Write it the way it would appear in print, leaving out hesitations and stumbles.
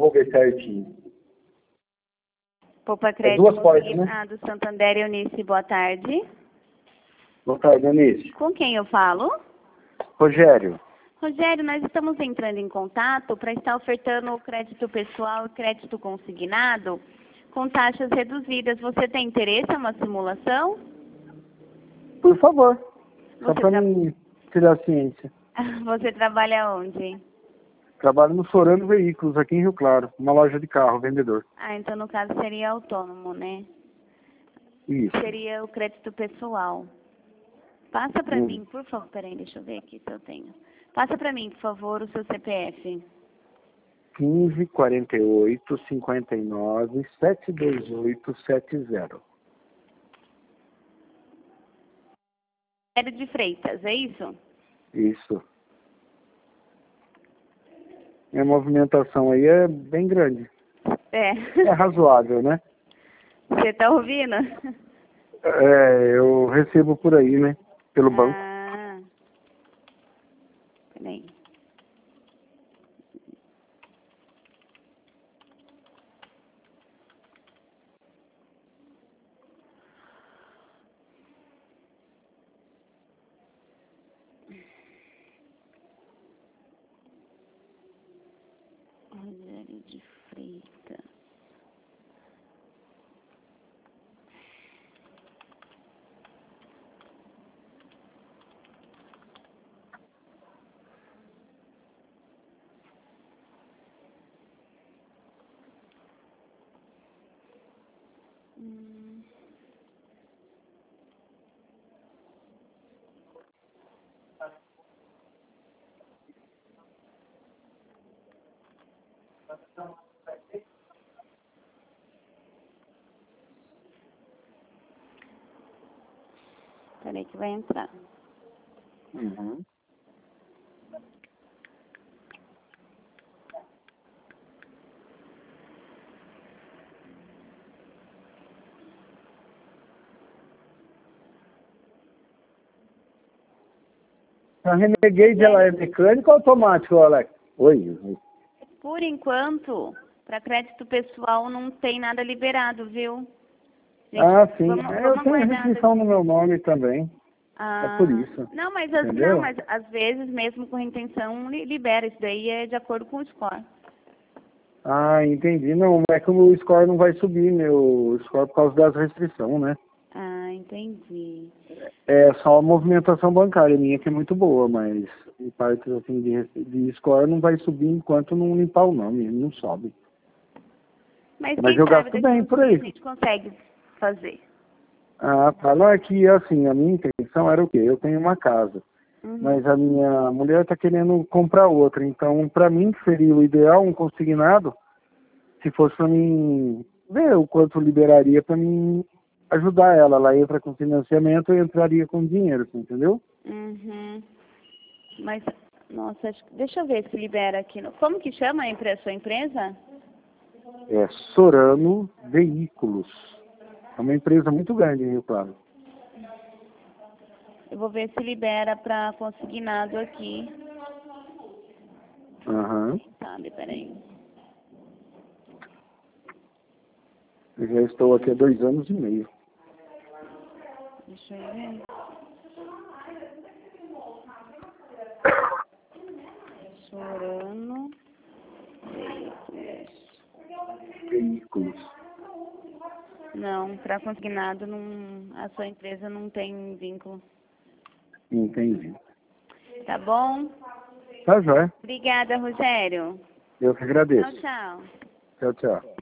vou ver certinho. Poupa Crédito duas portas, Consignado, Santander, Eunice, boa tarde. Boa tarde, Eunice. Com quem eu falo? Rogério. Rogério, nós estamos entrando em contato para estar ofertando o crédito pessoal e crédito consignado com taxas reduzidas. Você tem interesse em uma simulação? Por favor. Só Você, para mim tirar ciência. Você trabalha onde? Trabalho no Sorano Veículos, aqui em Rio Claro. Uma loja de carro, vendedor. Então no caso seria autônomo, né? Isso. Seria o crédito pessoal. Passa para mim, por favor. Peraí, deixa eu ver aqui se eu tenho. Passa para mim, por favor, o seu CPF. 15 48 59 728 70. Era de Freitas, é isso? Isso. Minha movimentação aí é bem grande. É. É razoável, né? Você tá ouvindo? Eu recebo por aí, né? Pelo banco. Peraí. Rogério de Freitas. Peraí que vai entrar. Uhum. A Renegade, ela é mecânica ou automática, Alex? Oi. Por enquanto, para crédito pessoal não tem nada liberado, viu? Gente, Sim. Eu tenho restrição no meu nome também. É por isso. Não, mas às vezes, mesmo com intenção, libera. Isso daí é de acordo com o score. Entendi. Não, é que o score não vai subir, meu score por causa das restrições, né? Entendi. É só a movimentação bancária minha que é muito boa, mas em parte assim, de score não vai subir enquanto não limpar o nome, não sobe. Mas eu gasto bem por aí. A gente consegue fazer. Não, é que assim, a minha intenção era o quê? Eu tenho uma casa, mas a minha mulher está querendo comprar outra, então para mim seria o ideal um consignado, se fosse para mim ver o quanto liberaria para mim ajudar ela. Ela entra com financiamento, eu entraria com dinheiro, você entendeu? Mas, nossa, deixa eu ver se libera aqui. Como que chama a sua empresa? É Sorano Veículos. É uma empresa muito grande em Rio Claro. Eu vou ver se libera para consignado aqui. Sabe, peraí. Eu já estou aqui há 2 anos e meio. Deixa eu ver. Sorano Veículos. Não, para consignado, a sua empresa não tem vínculo. Entendi. Tá bom? Tá, joia. Obrigada, Rogério. Eu que agradeço. Tchau, tchau. Tchau, tchau.